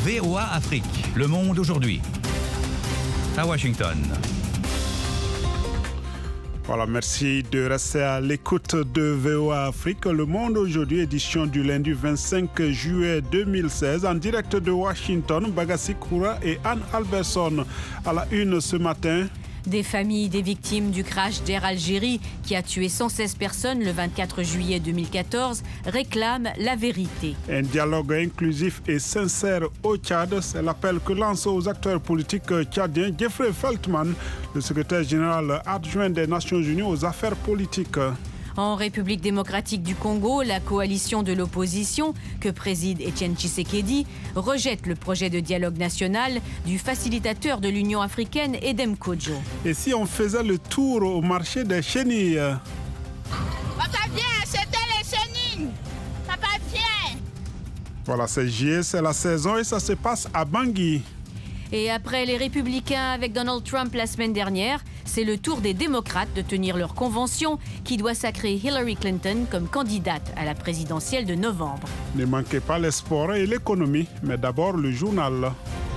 VOA Afrique, le monde aujourd'hui. À Washington. Voilà, merci de rester à l'écoute de VOA Afrique. Le monde aujourd'hui, édition du lundi 25 juillet 2016, en direct de Washington, Bagassi Koura et Anne Alberson. À la une ce matin. Des familles des victimes du crash d'Air Algérie qui a tué 116 personnes le 24 juillet 2014 réclament la vérité. Un dialogue inclusif et sincère au Tchad, c'est l'appel que lance aux acteurs politiques tchadiens Jeffrey Feltman, le secrétaire général adjoint des Nations Unies aux affaires politiques. En République démocratique du Congo, la coalition de l'opposition, que préside Étienne Tshisekedi, rejette le projet de dialogue national du facilitateur de l'Union africaine, Edem Kodjo. Et si on faisait le tour au marché des chenilles? Papa, viens, c'était les chenilles. Papa, viens. Voilà, c'est juillet, c'est la saison et ça se passe à Bangui. Et après les Républicains avec Donald Trump la semaine dernière, c'est le tour des démocrates de tenir leur convention qui doit sacrer Hillary Clinton comme candidate à la présidentielle de novembre. Ne manquez pas les sports et l'économie, mais d'abord le journal.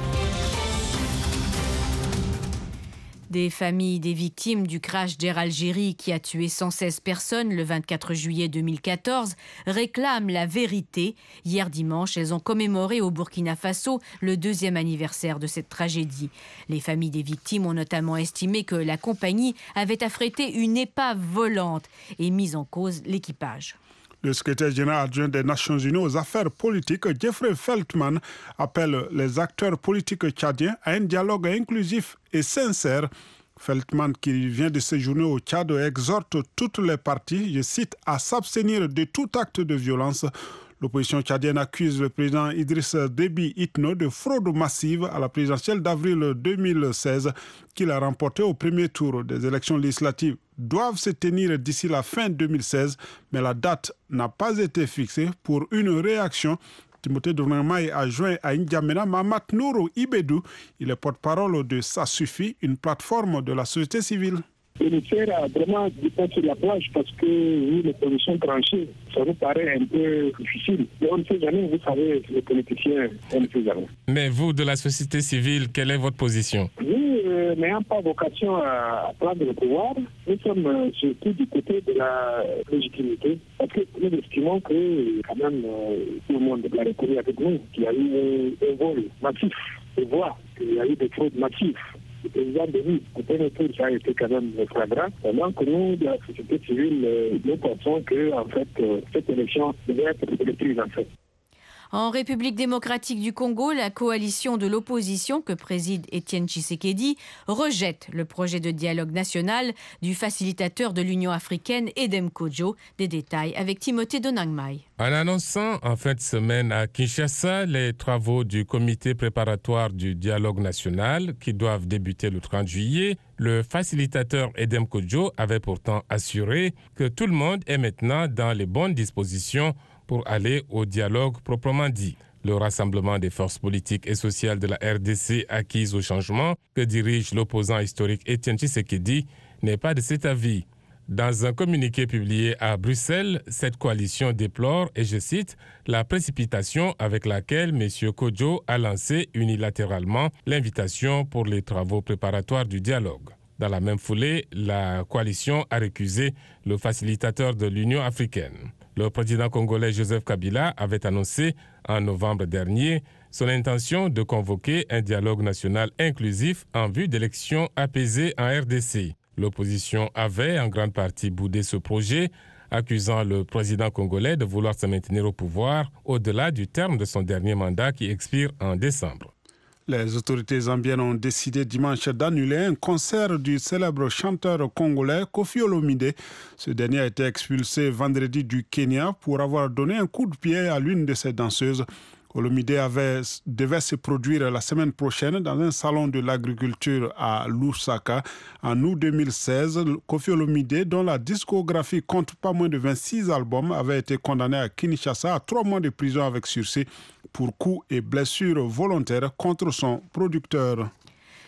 Des familles des victimes du crash d'Air Algérie qui a tué 116 personnes le 24 juillet 2014 réclament la vérité. Hier dimanche, elles ont commémoré au Burkina Faso le 2e anniversaire de cette tragédie. Les familles des victimes ont notamment estimé que la compagnie avait affrété une épave volante et mis en cause l'équipage. Le secrétaire général adjoint des Nations Unies aux affaires politiques, Jeffrey Feltman, appelle les acteurs politiques tchadiens à un dialogue inclusif et sincère. Feltman, qui vient de séjourner au Tchad, exhorte toutes les parties, je cite, à s'abstenir de tout acte de violence. L'opposition tchadienne accuse le président Idriss Déby Itno de fraude massive à la présidentielle d'avril 2016 qu'il a remportée au premier tour des élections législatives. Doivent se tenir d'ici la fin 2016, mais la date n'a pas été fixée pour une réaction. Timothée Dournamaï a joint à N'Djamena Mahamat Nouro Ibedou. Il est porte-parole de Ça Suffit, une plateforme de la société civile. Le faire vraiment du pas sur la plage parce que vu les positions tranchées, ça nous paraît un peu difficile. Mais on ne sait jamais, vous savez, les politiciens, on ne sait jamais. Mais vous, de la société civile, quelle est votre position? Nous, n'ayant pas vocation à prendre le pouvoir, nous sommes surtout du côté de la légitimité. Parce que nous estimons que, quand même, tout le monde l'a reconnu avec nous, qu'il y a eu un vol massif. On voit qu'il y a eu des fraudes massives. Le président Denis, au premier tour, ça a été quand même flagrant. Pendant que nous, de la société civile, nous pensons que, en fait, cette élection devait être reprise, en fait. En République démocratique du Congo, la coalition de l'opposition que préside Étienne Tshisekedi rejette le projet de dialogue national du facilitateur de l'Union africaine Edem Kodjo. Des détails avec Timothée Donangmai. En annonçant en fin de semaine à Kinshasa les travaux du comité préparatoire du dialogue national qui doivent débuter le 30 juillet, le facilitateur Edem Kodjo avait pourtant assuré que tout le monde est maintenant dans les bonnes dispositions pour aller au dialogue proprement dit. Le rassemblement des forces politiques et sociales de la RDC acquises au changement que dirige l'opposant historique Étienne Tshisekedi n'est pas de cet avis. Dans un communiqué publié à Bruxelles, cette coalition déplore, et je cite, la précipitation avec laquelle M. Kodjo a lancé unilatéralement l'invitation pour les travaux préparatoires du dialogue. Dans la même foulée, la coalition a récusé le facilitateur de l'Union africaine. Le président congolais Joseph Kabila avait annoncé en novembre dernier son intention de convoquer un dialogue national inclusif en vue d'élections apaisées en RDC. L'opposition avait en grande partie boudé ce projet, accusant le président congolais de vouloir se maintenir au pouvoir au-delà du terme de son dernier mandat qui expire en décembre. Les autorités zambiennes ont décidé dimanche d'annuler un concert du célèbre chanteur congolais Koffi Olomide. Ce dernier a été expulsé vendredi du Kenya pour avoir donné un coup de pied à l'une de ses danseuses. Olomide devait se produire la semaine prochaine dans un salon de l'agriculture à Lusaka. En août 2016, Koffi Olomide, dont la discographie compte pas moins de 26 albums, avait été condamné à Kinshasa à 3 mois de prison avec sursis pour coups et blessures volontaires contre son producteur.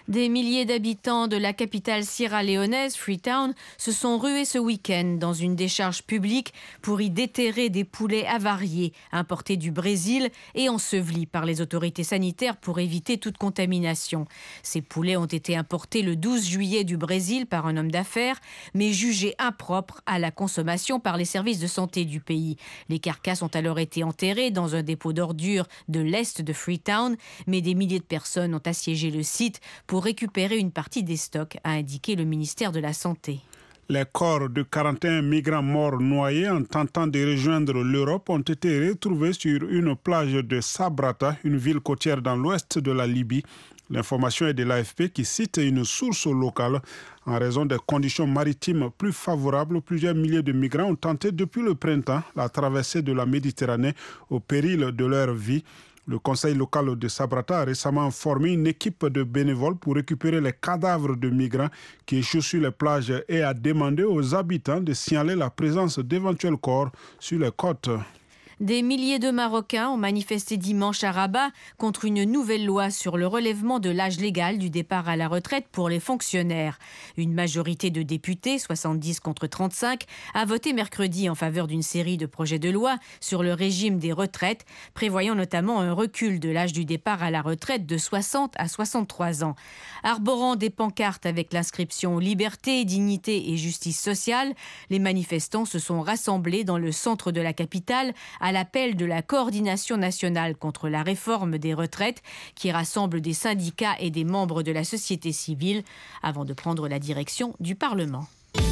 Des milliers d'habitants de la capitale sierra-léonaise, Freetown, se sont rués ce week-end dans une décharge publique pour y déterrer des poulets avariés importés du Brésil et ensevelis par les autorités sanitaires pour éviter toute contamination. Ces poulets ont été importés le 12 juillet du Brésil par un homme d'affaires, mais jugés impropres à la consommation par les services de santé du pays. Les carcasses ont alors été enterrées dans un dépôt d'ordures de l'est de Freetown, mais des milliers de personnes ont assiégé le site pour récupérer une partie des stocks, a indiqué le ministère de la Santé. Les corps de 41 migrants morts noyés en tentant de rejoindre l'Europe ont été retrouvés sur une plage de Sabrata, une ville côtière dans l'ouest de la Libye. L'information est de l'AFP qui cite une source locale. En raison des conditions maritimes plus favorables, plusieurs milliers de migrants ont tenté depuis le printemps la traversée de la Méditerranée au péril de leur vie. Le conseil local de Sabrata a récemment formé une équipe de bénévoles pour récupérer les cadavres de migrants qui échouent sur les plages et a demandé aux habitants de signaler la présence d'éventuels corps sur les côtes. Des milliers de Marocains ont manifesté dimanche à Rabat contre une nouvelle loi sur le relèvement de l'âge légal du départ à la retraite pour les fonctionnaires. Une majorité de députés, 70 contre 35, a voté mercredi en faveur d'une série de projets de loi sur le régime des retraites, prévoyant notamment un recul de l'âge du départ à la retraite de 60 à 63 ans. Arborant des pancartes avec l'inscription « Liberté, dignité et justice sociale », les manifestants se sont rassemblés dans le centre de la capitale à l'appel de la Coordination nationale contre la réforme des retraites qui rassemble des syndicats et des membres de la société civile avant de prendre la direction du Parlement.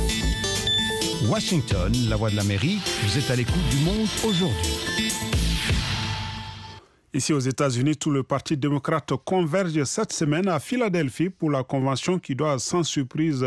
Washington, la voix de l'Amérique, vous êtes à l'écoute du monde aujourd'hui. Ici aux États-Unis, tout le Parti démocrate converge cette semaine à Philadelphie pour la convention qui doit sans surprise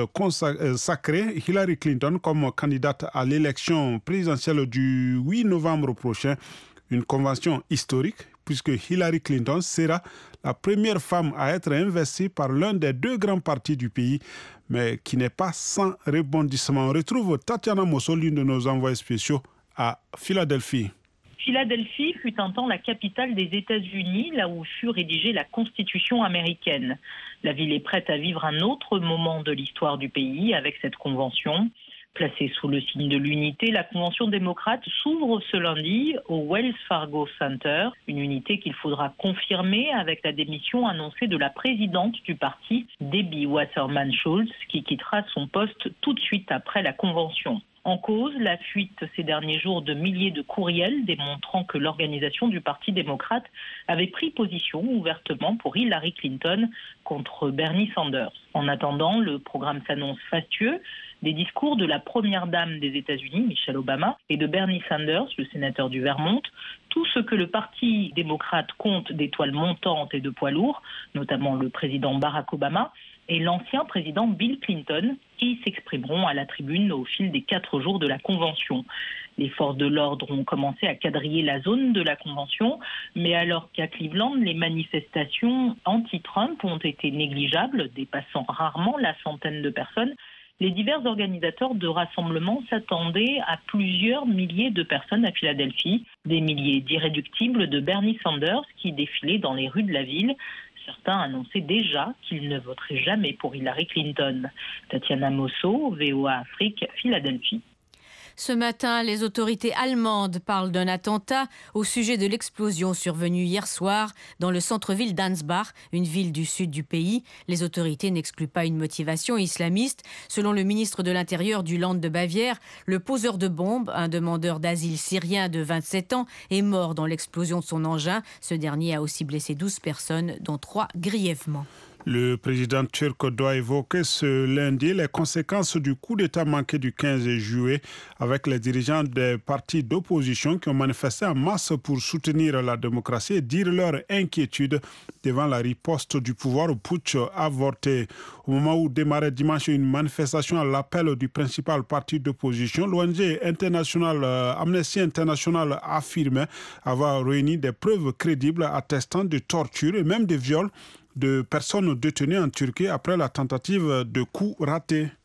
sacrer Hillary Clinton comme candidate à l'élection présidentielle du 8 novembre prochain. Une convention historique puisque Hillary Clinton sera la première femme à être investie par l'un des deux grands partis du pays, mais qui n'est pas sans rebondissement. On retrouve Tatiana Mosso, l'une de nos envoyés spéciaux à Philadelphie. Philadelphie fut un temps la capitale des États-Unis, là où fut rédigée la Constitution américaine. La ville est prête à vivre un autre moment de l'histoire du pays avec cette convention. Placée sous le signe de l'unité, la convention démocrate s'ouvre ce lundi au Wells Fargo Center, une unité qu'il faudra confirmer avec la démission annoncée de la présidente du parti, Debbie Wasserman Schultz, qui quittera son poste tout de suite après la convention. En cause, la fuite ces derniers jours de milliers de courriels démontrant que l'organisation du Parti démocrate avait pris position ouvertement pour Hillary Clinton contre Bernie Sanders. En attendant, le programme s'annonce fastueux. Des discours de la première dame des États-Unis, Michelle Obama, et de Bernie Sanders, le sénateur du Vermont, tout ce que le Parti démocrate compte d'étoiles montantes et de poids lourds, notamment le président Barack Obama, et l'ancien président Bill Clinton, qui s'exprimeront à la tribune au fil des 4 jours de la Convention. Les forces de l'ordre ont commencé à quadriller la zone de la Convention, mais alors qu'à Cleveland, les manifestations anti-Trump ont été négligeables, dépassant rarement la centaine de personnes, les divers organisateurs de rassemblements s'attendaient à plusieurs milliers de personnes à Philadelphie, des milliers d'irréductibles de Bernie Sanders qui défilaient dans les rues de la ville. Certains annonçaient déjà qu'ils ne voteraient jamais pour Hillary Clinton. Tatiana Mosso, VOA Afrique, Philadelphie. Ce matin, les autorités allemandes parlent d'un attentat au sujet de l'explosion survenue hier soir dans le centre-ville d'Ansbach, une ville du sud du pays. Les autorités n'excluent pas une motivation islamiste. Selon le ministre de l'Intérieur du Land de Bavière, le poseur de bombes, un demandeur d'asile syrien de 27 ans, est mort dans l'explosion de son engin. Ce dernier a aussi blessé 12 personnes, dont 3 grièvement. Le président turc doit évoquer ce lundi les conséquences du coup d'État manqué du 15 juillet avec les dirigeants des partis d'opposition qui ont manifesté en masse pour soutenir la démocratie et dire leur inquiétude devant la riposte du pouvoir au putsch avorté. Au moment où démarrait dimanche une manifestation à l'appel du principal parti d'opposition, l'ONG internationale Amnesty International affirmait avoir réuni des preuves crédibles attestant de torture et même de viols de personnes détenues en Turquie après la tentative de coup raté.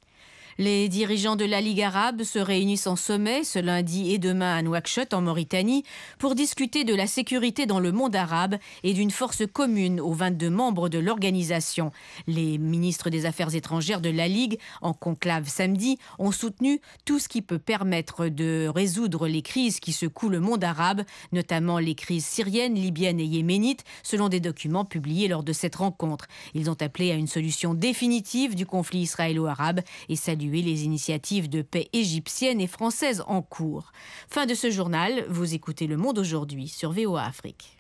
Les dirigeants de la Ligue arabe se réunissent en sommet ce lundi et demain à Nouakchott en Mauritanie pour discuter de la sécurité dans le monde arabe et d'une force commune aux 22 membres de l'organisation. Les ministres des Affaires étrangères de la Ligue, en conclave samedi, ont soutenu tout ce qui peut permettre de résoudre les crises qui secouent le monde arabe, notamment les crises syriennes, libyennes et yéménites, selon des documents publiés lors de cette rencontre. Ils ont appelé à une solution définitive du conflit israélo-arabe et salué les initiatives de paix égyptiennes et françaises en cours. Fin de ce journal, vous écoutez Le Monde aujourd'hui sur VOA Afrique.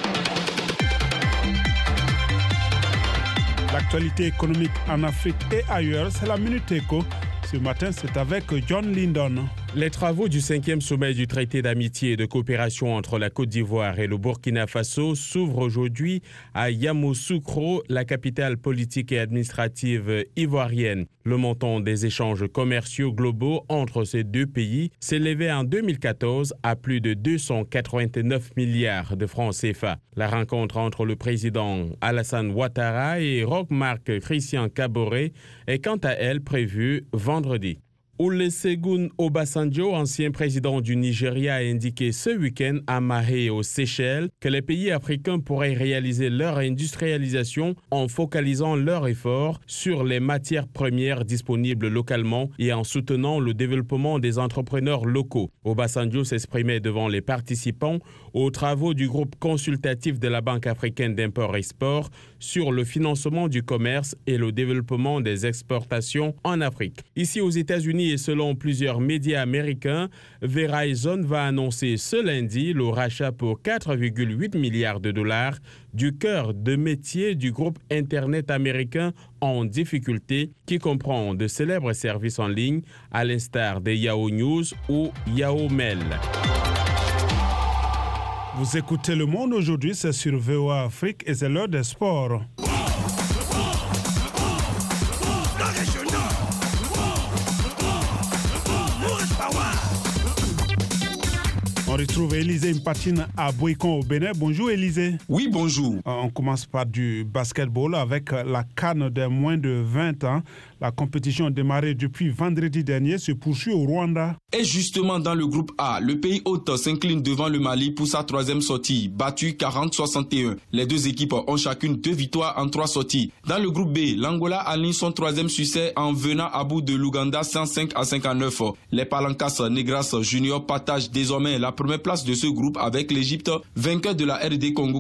L'actualité économique en Afrique et ailleurs, c'est la Minute Éco. Ce matin, c'est avec John Lindon. Les travaux du 5e sommet du traité d'amitié et de coopération entre la Côte d'Ivoire et le Burkina Faso s'ouvrent aujourd'hui à Yamoussoukro, la capitale politique et administrative ivoirienne. Le montant des échanges commerciaux globaux entre ces deux pays s'élevait en 2014 à plus de 289 milliards de francs CFA. La rencontre entre le président Alassane Ouattara et Roch-Marc Christian Kaboré est quant à elle prévue vendredi. Olusegun Obasanjo, ancien président du Nigeria, a indiqué ce week-end à Mahé aux Seychelles que les pays africains pourraient réaliser leur industrialisation en focalisant leurs efforts sur les matières premières disponibles localement et en soutenant le développement des entrepreneurs locaux. Obasanjo s'exprimait devant les participants aux travaux du groupe consultatif de la Banque africaine d'import-export sur le financement du commerce et le développement des exportations en Afrique. Ici aux États-Unis, et selon plusieurs médias américains, Verizon va annoncer ce lundi le rachat pour 4,8 milliards de dollars du cœur de métier du groupe Internet américain en difficulté qui comprend de célèbres services en ligne à l'instar de Yahoo News ou Yahoo Mail. Vous écoutez Le Monde aujourd'hui, c'est sur VOA Afrique et c'est l'heure des sports. On retrouve Élisée Mpatine à Boikon au Bénin. Bonjour Élisée. Oui, bonjour. On commence par du basketball avec la CAN des moins de 20 ans. La compétition démarrée depuis vendredi dernier se poursuit au Rwanda. Et justement dans le groupe A, le pays hôte s'incline devant le Mali pour sa troisième sortie, battu 40-61. Les deux équipes ont chacune 2 victoires en 3 sorties. Dans le groupe B, l'Angola aligne son troisième succès en venant à bout de l'Ouganda 105-59. Les Palancas Negras Junior partagent désormais la première place de ce groupe avec l'Égypte, vainqueur de la RD Congo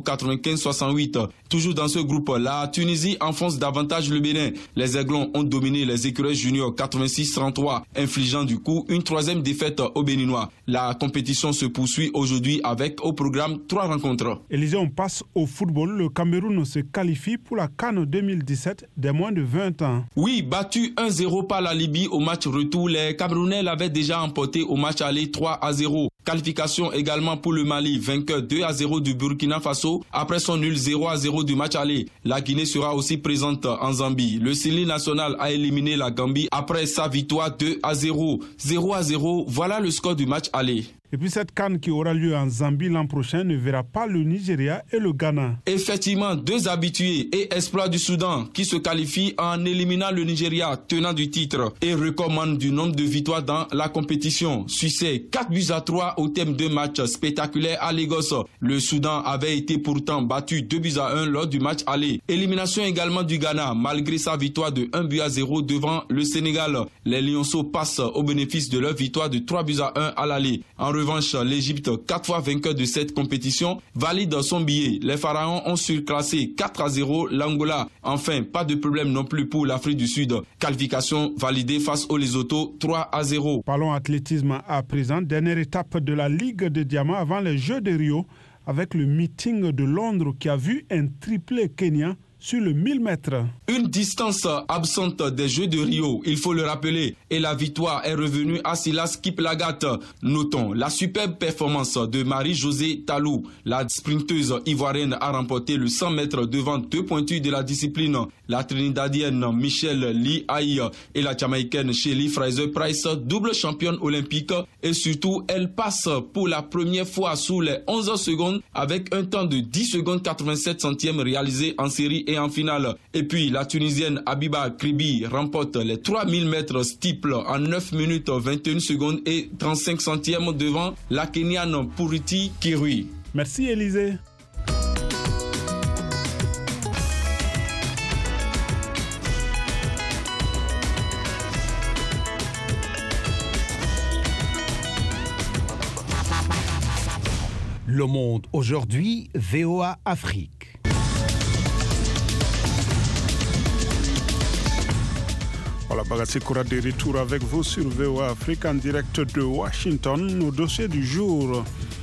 95-68. Toujours dans ce groupe, la Tunisie enfonce davantage le Bénin. Les Aiglons ont dominé les Écureuils Juniors 86-33, infligeant du coup une troisième défaite aux Béninois. La compétition se poursuit aujourd'hui avec au programme 3 rencontres. Élisée, on passe au football. Le Cameroun se qualifie pour la CAN 2017 des moins de 20 ans. Oui, battu 1-0 par la Libye au match retour, les Camerounais l'avaient déjà emporté au match aller 3-0. Qualification également pour le Mali, vainqueur 2-0 du Burkina Faso après son nul 0-0 du match aller. La Guinée sera aussi présente en Zambie. Le Sili national a éliminé la Gambie après sa victoire 2-0. 0-0, voilà le score du match aller. Et puis cette CAN qui aura lieu en Zambie l'an prochain ne verra pas le Nigeria et le Ghana. Effectivement, 2 habitués et espoirs du Soudan qui se qualifient en éliminant le Nigeria, tenant du titre, et recommande du nombre de victoires dans la compétition. Succès 4-3 au thème de matchs spectaculaires à Lagos. Le Soudan avait été pourtant battu 2-1 lors du match aller. Élimination également du Ghana, malgré sa victoire de 1-0 devant le Sénégal. Les Lionceaux passent au bénéfice de leur victoire de 3-1 à l'aller. En revanche, l'Égypte, 4 fois vainqueur de cette compétition, valide son billet. Les Pharaons ont surclassé 4-0 l'Angola. Enfin, pas de problème non plus pour l'Afrique du Sud. Qualification validée face aux Lesotho, 3-0. Parlons athlétisme à présent. Dernière étape de la Ligue de Diamants avant les Jeux de Rio avec le meeting de Londres qui a vu un triplé kenyan sur le 1000 mètres. Une distance absente des Jeux de Rio, il faut le rappeler, et la victoire est revenue à Silas Kiplagat. Notons la superbe performance de Marie-Josée Talou. La sprinteuse ivoirienne a remporté le 100 mètres devant 2 pointus de la discipline. La Trinidadienne Michelle Lee Aïe et la Jamaïcaine Shelly Fraser-Price, double championne olympique, et surtout elle passe pour la première fois sous les 11 secondes avec un temps de 10 secondes 87 centièmes réalisé en série et en finale. Et puis la Tunisienne Abiba Kribi remporte les 3000 mètres steeple en 9 minutes 21 secondes et 35 centièmes devant la Kenyane Purity Kirui. Merci Élisée. Le Monde aujourd'hui, VOA Afrique. Voilà, Bagassi Koura de retour avec vous sur VOA Afrique en direct de Washington. Nos dossiers du jour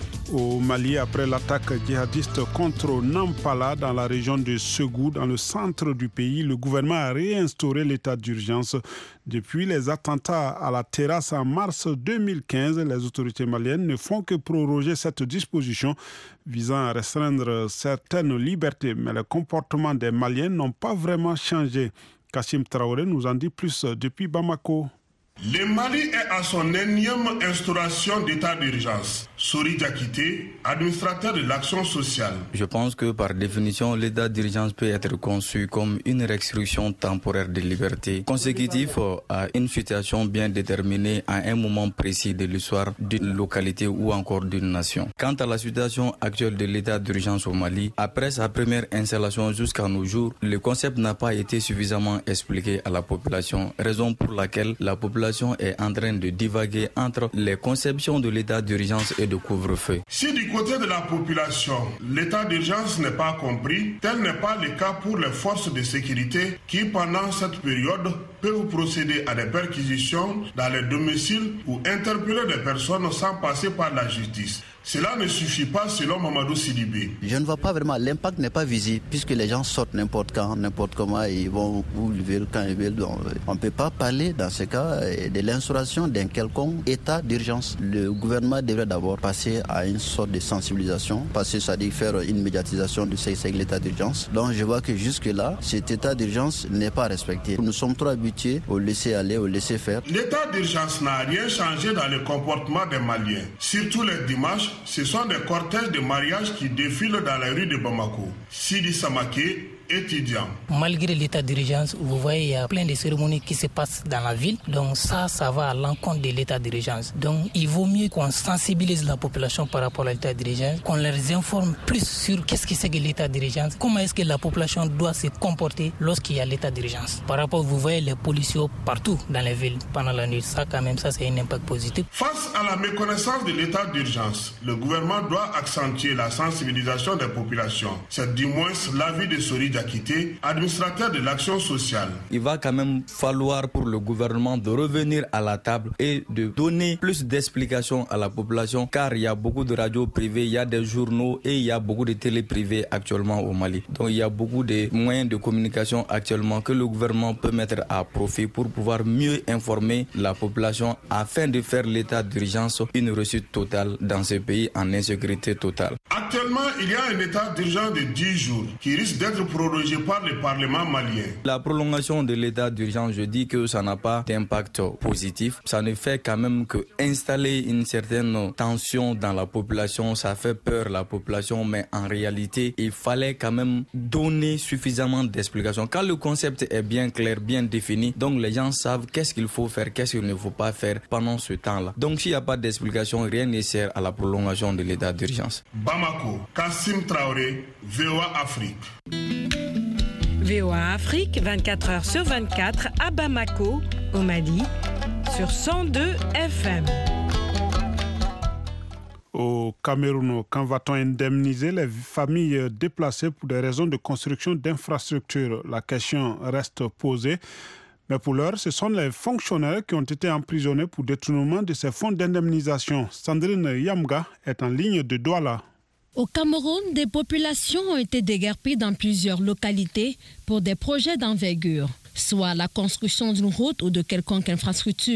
au Mali après l'attaque djihadiste contre Nampala dans la région de Ségou, dans le centre du pays. Le gouvernement a réinstauré l'état d'urgence. Depuis les attentats à la terrasse en mars 2015, les autorités maliennes ne font que proroger cette disposition visant à restreindre certaines libertés. Mais les comportements des Maliens n'ont pas vraiment changé. Kassim Traoré nous en dit plus depuis Bamako. Le Mali est à son énième instauration d'état d'urgence. Sori Diakité, administrateur de l'action sociale. Je pense que par définition, l'état d'urgence peut être conçu comme une restriction temporaire de liberté consécutive à une situation bien déterminée à un moment précis de l'histoire d'une localité ou encore d'une nation. Quant à la situation actuelle de l'état d'urgence au Mali, après sa première installation jusqu'à nos jours, le concept n'a pas été suffisamment expliqué à la population, raison pour laquelle la population est en train de divaguer entre les conceptions de l'état d'urgence et de couvre-feu. Si du côté de la population, l'état d'urgence n'est pas compris, tel n'est pas le cas pour les forces de sécurité qui, pendant cette période, peuvent procéder à des perquisitions dans les domiciles ou interpeller des personnes sans passer par la justice. Cela ne suffit pas selon Mamadou Sidibé. Je ne vois pas vraiment, l'impact n'est pas visible puisque les gens sortent n'importe quand, n'importe comment, ils vont où ils veulent, quand ils veulent. Donc, on ne peut pas parler dans ce cas de l'instauration d'un quelconque état d'urgence. Le gouvernement devrait d'abord passer à une sorte de sensibilisation, c'est-à-dire faire une médiatisation de ce qu'est l'état d'urgence. Donc je vois que jusque-là, cet état d'urgence n'est pas respecté. Nous sommes trop habitués au laisser aller, au laisser faire. L'état d'urgence n'a rien changé dans le comportement des Maliens. Surtout les dimanches, ce sont des cortèges de mariage qui défilent dans les rues de Bamako. Sidi Samaké, étudiant. Malgré l'état d'urgence, vous voyez, il y a plein de cérémonies qui se passent dans la ville. Donc ça va à l'encontre de l'état d'urgence. Donc il vaut mieux qu'on sensibilise la population par rapport à l'état d'urgence, qu'on les informe plus sur qu'est-ce que c'est que l'état d'urgence, comment est-ce que la population doit se comporter lorsqu'il y a l'état d'urgence. Par rapport, vous voyez les policiers partout dans les villes pendant la nuit. Ça quand même, ça c'est un impact positif. Face à la méconnaissance de l'état d'urgence, le gouvernement doit accentuer la sensibilisation des populations. C'est du moins l'avis de Sori Diakité, administrateur de l'action sociale. Il va quand même falloir pour le gouvernement de revenir à la table et de donner plus d'explications à la population, car il y a beaucoup de radios privées, il y a des journaux et il y a beaucoup de télé privées actuellement au Mali. Donc il y a beaucoup de moyens de communication actuellement que le gouvernement peut mettre à profit pour pouvoir mieux informer la population afin de faire l'état d'urgence une réussite totale dans ce pays en insécurité totale. Actuellement, il y a un état d'urgence de 10 jours qui risque d'être prorogé par le Parlement malien. La prolongation de l'état d'urgence, je dis que ça n'a pas d'impact positif. Ça ne fait quand même que installer une certaine tension dans la population, ça fait peur la population, mais en réalité, il fallait quand même donner suffisamment d'explications. Quand le concept est bien clair, bien défini, donc les gens savent qu'est-ce qu'il faut faire, qu'est-ce qu'il ne faut pas faire pendant ce temps-là. Donc s'il n'y a pas d'explication, rien ne sert à la prolongation de l'état d'urgence. Bamako, Kassim Traoré, VOA Afrique. VOA Afrique, 24 heures sur 24 à Bamako, au Mali, sur 102 FM. Au Cameroun, quand va-t-on indemniser les familles déplacées pour des raisons de construction d'infrastructures? La question reste posée. Mais pour l'heure, ce sont les fonctionnaires qui ont été emprisonnés pour détournement de ces fonds d'indemnisation. Sandrine Yamga est en ligne de Douala. Au Cameroun, des populations ont été déguerpies dans plusieurs localités pour des projets d'envergure, soit la construction d'une route ou de quelconque infrastructure.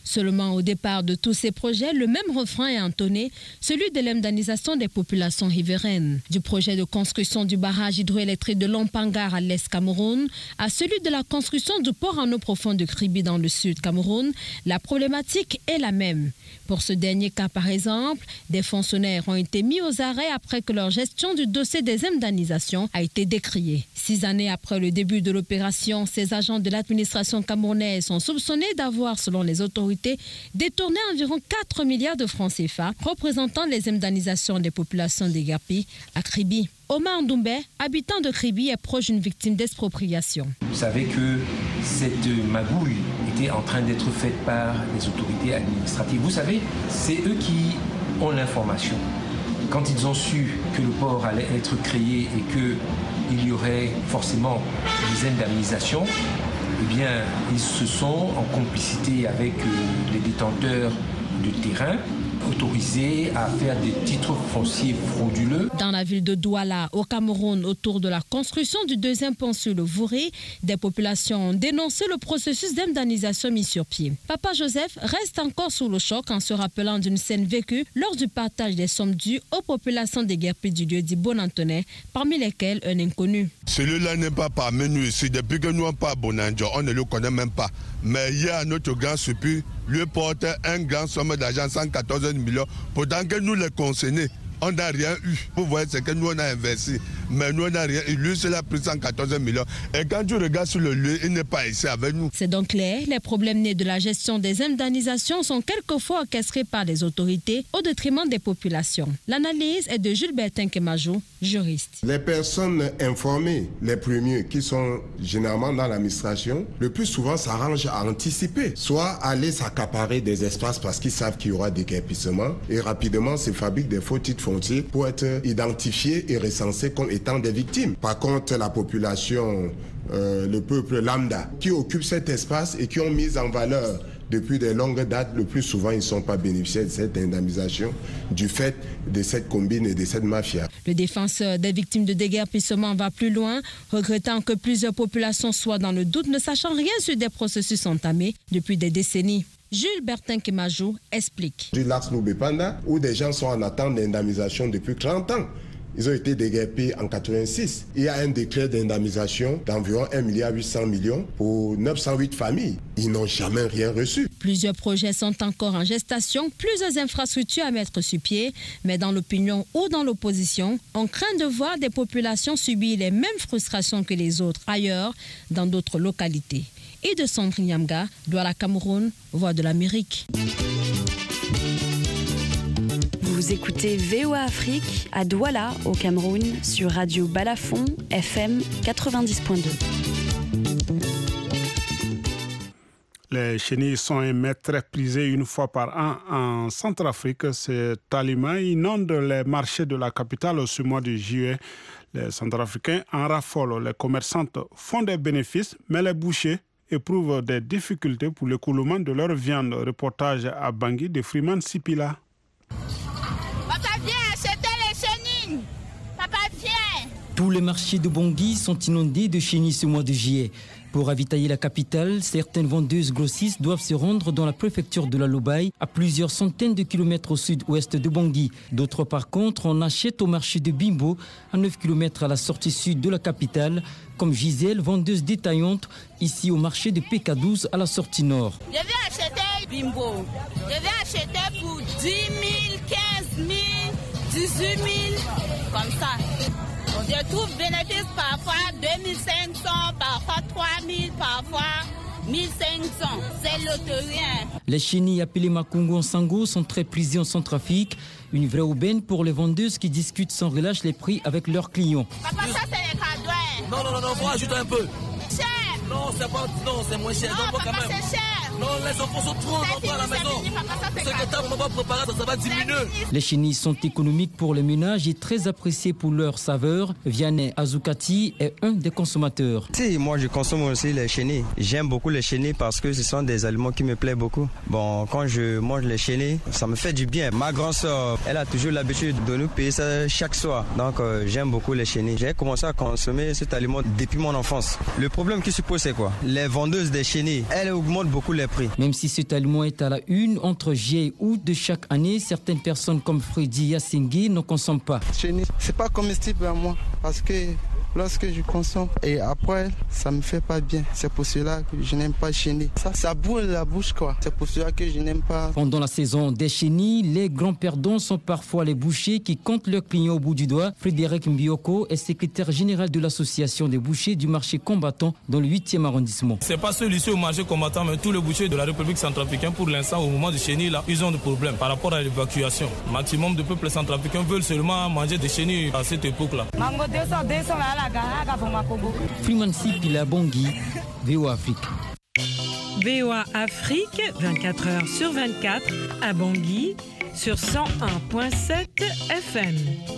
Seulement au départ de tous ces projets, le même refrain est entonné, celui de l'indemnisation des populations riveraines. Du projet de construction du barrage hydroélectrique de Lompangar à l'est Cameroun à celui de la construction du port en eau profonde de Kribi dans le sud Cameroun, la problématique est la même. Pour ce dernier cas par exemple, des fonctionnaires ont été mis aux arrêts après que leur gestion du dossier des indemnisations a été décriée. 6 années après le début de l'opération, ces agents de l'administration camerounaise sont soupçonnés d'avoir, selon les autorités, détourné environ 4 milliards de francs CFA, représentant les indemnisations des populations déguerpies à Kribi. Omar Ndoumbe, habitant de Kribi, est proche d'une victime d'expropriation. Vous savez que cette magouille était en train d'être faite par les autorités administratives. Vous savez, c'est eux qui ont l'information. Quand ils ont su que le port allait être créé et qu'il y aurait forcément des indemnisations, eh bien, ils se sont, en complicité avec les détenteurs de terrain, autorisés à faire des titres fonciers frauduleux. Dans la ville de Douala, au Cameroun, autour de la construction du deuxième pont sur le Vouri, des populations ont dénoncé le processus d'indemnisation mis sur pied. Papa Joseph reste encore sous le choc en se rappelant d'une scène vécue lors du partage des sommes dues aux populations déguerpies du lieu dit Bonantonais, parmi lesquelles un inconnu. Celui-là n'est pas parmi nous ici. Depuis que nous n'avons pas Bonanjo, on ne le connaît même pas. Mais hier, notre grand supérieur lui porte un grand somme d'argent, 114 millions, pendant que nous les concernés, on n'a rien eu. Vous voyez ce que nous on a investi, mais nous on n'a rien eu. Lui, c'est la pris 114 millions. Et quand tu regardes sur le lieu, il n'est pas ici avec nous. C'est donc clair, les problèmes nés de la gestion des indemnisations sont quelquefois orchestrés par les autorités au détriment des populations. L'analyse est de Jules Bertin Kemajou, juriste. Les personnes informées, les premiers qui sont généralement dans l'administration, le plus souvent s'arrangent à anticiper, soit aller s'accaparer des espaces parce qu'ils savent qu'il y aura des guépissements et rapidement se fabriquent des faux titres fonciers pour être identifiés et recensés comme étant des victimes. Par contre, la population, le peuple lambda, qui occupe cet espace et qui ont mis en valeur depuis de longues dates, le plus souvent, ils ne sont pas bénéficiaires de cette indemnisation du fait de cette combine et de cette mafia. Le défenseur des victimes de déguerpissement va plus loin, regrettant que plusieurs populations soient dans le doute, ne sachant rien sur des processus entamés depuis des décennies. Jules Bertin Kemajou explique. Du lac Noubépanda, où des gens sont en attente d'indemnisation depuis 30 ans. Ils ont été déguerpis en 86. Il y a un décret d'indemnisation d'environ 1,8 milliard pour 908 familles. Ils n'ont jamais rien reçu. Plusieurs projets sont encore en gestation, plusieurs infrastructures à mettre sur pied, mais dans l'opinion ou dans l'opposition, on craint de voir des populations subir les mêmes frustrations que les autres ailleurs, dans d'autres localités. Et de Sandrine Yamga, Douala Cameroun, Voix de l'Amérique. Vous écoutez VOA Afrique à Douala, au Cameroun, sur Radio Balafon, FM 90.2. Les chenilles sont un mets très prisé une fois par an en Centrafrique. Cet aliment inonde les marchés de la capitale ce mois de juillet. Les Centrafricains en raffolent. Les commerçantes font des bénéfices, mais les bouchers éprouvent des difficultés pour l'écoulement de leur viande. Reportage à Bangui de Freeman Sipila. Papa, viens acheter les chenilles. Papa, viens. Tous les marchés de Bangui sont inondés de chenilles ce mois de juillet. Pour ravitailler la capitale, certaines vendeuses grossistes doivent se rendre dans la préfecture de la Lobaye, à plusieurs centaines de kilomètres au sud-ouest de Bangui. D'autres, par contre, en achètent au marché de Bimbo, à 9 kilomètres à la sortie sud de la capitale, comme Gisèle, vendeuse détaillante, ici au marché de PK12 à la sortie nord. Je vais acheter Bimbo. Je vais acheter pour 10 000, 15 000, 18 000, comme ça. Je trouve bénéfice parfois 2500, parfois 3000, parfois 1500. C'est loterie. Les chenilles appelées Makungo Sango sont très prisées en Centrafrique. Une vraie aubaine pour les vendeuses qui discutent sans relâche les prix avec leurs clients. Papa, ça c'est les cadeaux. Non, faut ajouter un peu. Cher. Non, c'est moins cher. Non, papa, quand même. c'est cher. Non, les enfants sont trop nombreux à la maison. Ce que ta maman prépare, ça va diminuer. Les chenilles sont économiques pour les ménages et très appréciées pour leur saveur. Vianney Azoukati est un des consommateurs. Si, moi je consomme aussi les chenilles. J'aime beaucoup les chenilles parce que ce sont des aliments qui me plaisent beaucoup. Bon, quand je mange les chenilles, ça me fait du bien. Ma grande soeur, elle a toujours l'habitude de nous payer ça chaque soir. Donc j'aime beaucoup les chenilles. J'ai commencé à consommer cet aliment depuis mon enfance. Le problème qui se pose, c'est quoi? Les vendeuses des chenilles, elles augmentent beaucoup les les prix. Même si cet aliment est à la une, entre juillet et août de chaque année, certaines personnes comme Freddy Yassingui ne consomment pas. Chenille, c'est pas comestible à moi parce que lorsque je consomme et après ça me fait pas bien. C'est pour cela que je n'aime pas chenille. Ça boule la bouche quoi. C'est pour cela que je n'aime pas. Pendant la saison des chenilles, les grands perdants sont parfois les bouchers qui comptent leurs clients au bout du doigt. Frédéric Mbioko est secrétaire général de l'association des bouchers du marché combattant dans le 8e arrondissement. C'est pas celui-ci au marché combattant, mais tous les bouchers de la République centrafricaine pour l'instant au moment du chenille là, ils ont des problèmes par rapport à l'évacuation. Maximum de peuples centrafricains veulent seulement manger des chenilles à cette époque là. Frimansi Pila Bangui, VOA Afrique. VOA Afrique, 24h sur 24, à Bangui, sur 101.7 FM.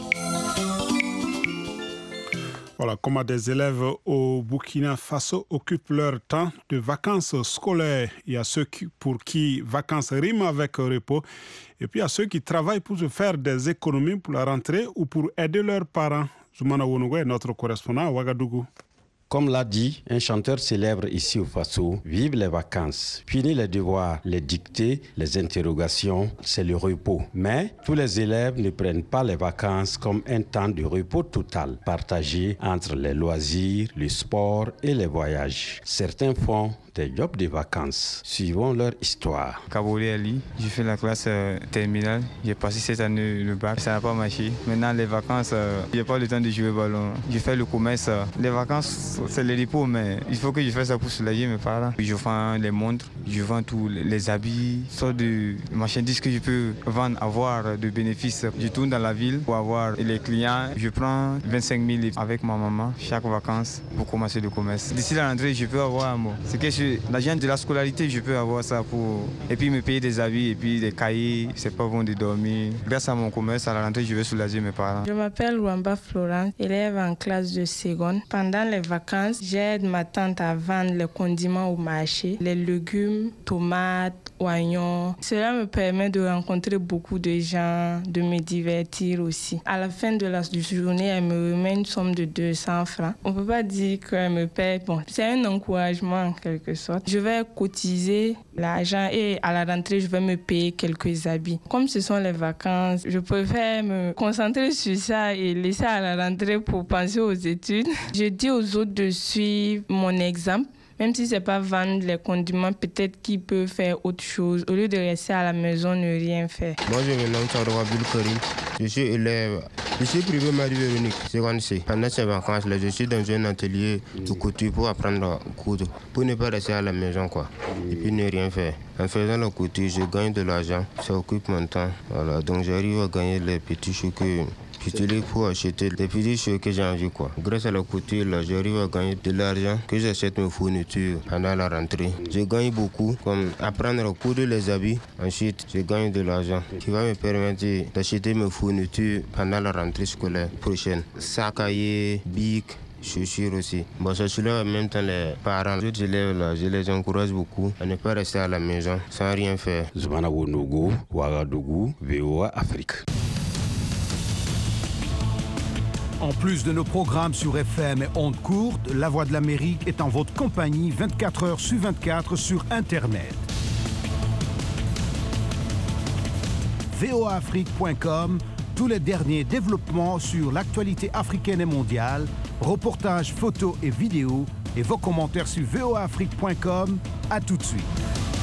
Voilà, comment des élèves au Burkina Faso occupent leur temps de vacances scolaires. Il y a ceux pour qui vacances riment avec repos. Et puis il y a ceux qui travaillent pour se faire des économies pour la rentrée ou pour aider leurs parents. Zoumana Wonogo est notre correspondant à Ouagadougou. Comme l'a dit un chanteur célèbre ici au Faso, vive les vacances. Fini les devoirs, les dictées, les interrogations, c'est le repos. Mais tous les élèves ne prennent pas les vacances comme un temps de repos total, partagé entre les loisirs, le sport et les voyages. Certains font des jobs de vacances, suivant leur histoire. Kabouli Ali, j'ai fait la classe terminale, j'ai passé cette année le bac, ça n'a pas marché. Maintenant les vacances, j'ai pas le temps de jouer au ballon. J'ai fait le commerce, les vacances c'est le repos, mais il faut que je fasse ça pour soulager mes parents. Je vends les montres, je vends tous les habits, sortes de marchandises que je peux vendre, avoir de bénéfices. Je tourne dans la ville pour avoir les clients. Je prends 25 000 avec ma maman chaque vacances pour commencer le commerce. D'ici la rentrée, je peux avoir c'est que l'argent de la scolarité, je peux avoir ça pour et puis me payer des habits et puis des cahiers. C'est pas bon de dormir. Grâce à mon commerce, à la rentrée, je vais soulager mes parents. Je m'appelle Wamba Florence, élève en classe de seconde. Pendant les vacances, j'aide ma tante à vendre les condiments au marché, les légumes, tomates, oignons. Cela me permet de rencontrer beaucoup de gens, de me divertir aussi. À la fin de la journée, elle me remet une somme de 200 francs. On ne peut pas dire qu'elle me paie. Bon, c'est un encouragement en quelque sorte. Je vais cotiser l'argent et à la rentrée, je vais me payer quelques habits. Comme ce sont les vacances, je préfère me concentrer sur ça et laisser à la rentrée pour penser aux études. Je dis aux autres de suivre mon exemple. Même si ce n'est pas vendre les condiments, peut-être qu'ils peuvent faire autre chose. Au lieu de rester à la maison, ne rien faire. Moi, je me nomme Sadoua Karim. Je suis élève. Je suis privé Marie-Véronique, seconde C. Pendant ces vacances, là, je suis dans un atelier de couture pour apprendre à coudre. Pour ne pas rester à la maison, quoi. Et puis ne rien faire. En faisant la couture, je gagne de l'argent. Ça occupe mon temps. Voilà. Donc j'arrive à gagner les petits choux que j'utilise pour acheter des petits choses que j'ai envie, quoi. Grâce à la couture, là, j'arrive à gagner de l'argent que j'achète mes fournitures pendant la rentrée. Je gagne beaucoup, comme apprendre à coudre les habits. Ensuite, je gagne de l'argent qui va me permettre d'acheter mes fournitures pendant la rentrée scolaire prochaine. Sac à cahier, bic, chaussures aussi. Bon, ça soulève en même temps les parents. Les élèves, là, je les encourage beaucoup à ne pas rester à la maison sans rien faire. Zoumana Wonogo, Ouagadougou, VOA Afrique. En plus de nos programmes sur FM et ondes courtes, La Voix de l'Amérique est en votre compagnie 24 heures sur 24 sur Internet. voaafrique.com, tous les derniers développements sur l'actualité africaine et mondiale, reportages, photos et vidéos, et vos commentaires sur voaafrique.com. À tout de suite.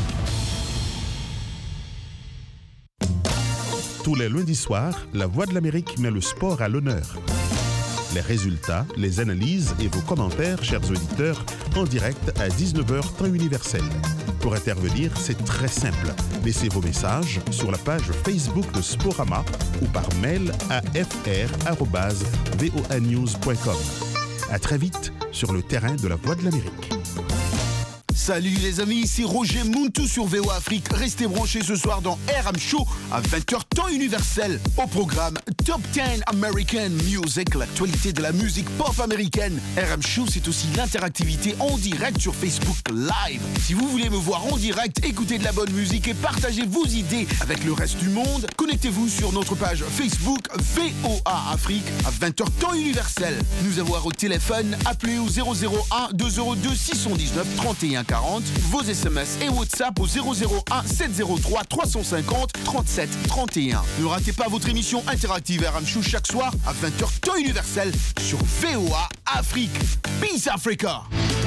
Tous les lundis soirs, La Voix de l'Amérique met le sport à l'honneur. Les résultats, les analyses et vos commentaires, chers auditeurs, en direct à 19h temps universel. Pour intervenir, c'est très simple. Laissez vos messages sur la page Facebook de Sporama ou par mail à fr@voanews.com. À très vite sur le terrain de La Voix de l'Amérique. Salut les amis, c'est Roger Muntu sur VOA Afrique. Restez branchés ce soir dans RM Show à 20h temps universel. Au programme Top 10 American Music, l'actualité de la musique pop américaine. RM Show, c'est aussi l'interactivité en direct sur Facebook Live. Si vous voulez me voir en direct, écouter de la bonne musique et partager vos idées avec le reste du monde, connectez-vous sur notre page Facebook VOA Afrique à 20h temps universel. Nous avoir au téléphone, appelez au 001 202 619 31 40, vos SMS et WhatsApp au 001 703 350 37 31. Ne ratez pas votre émission interactive RM Show chaque soir à 20h temps universel sur VOA Afrique. Peace Africa!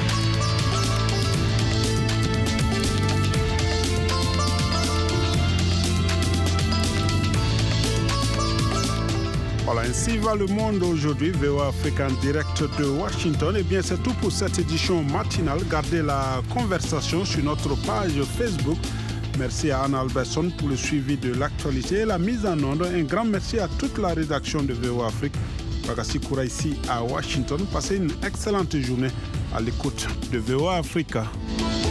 Voilà, ainsi va le monde aujourd'hui. VOA Afrique en direct de Washington. Et bien, c'est tout pour cette édition matinale. Gardez la conversation sur notre page Facebook. Merci à Anna Albertson pour le suivi de l'actualité et la mise en onde. Un grand merci à toute la rédaction de VOA Afrique. Bagassi Koura ici à Washington. Passez une excellente journée à l'écoute de VOA Africa.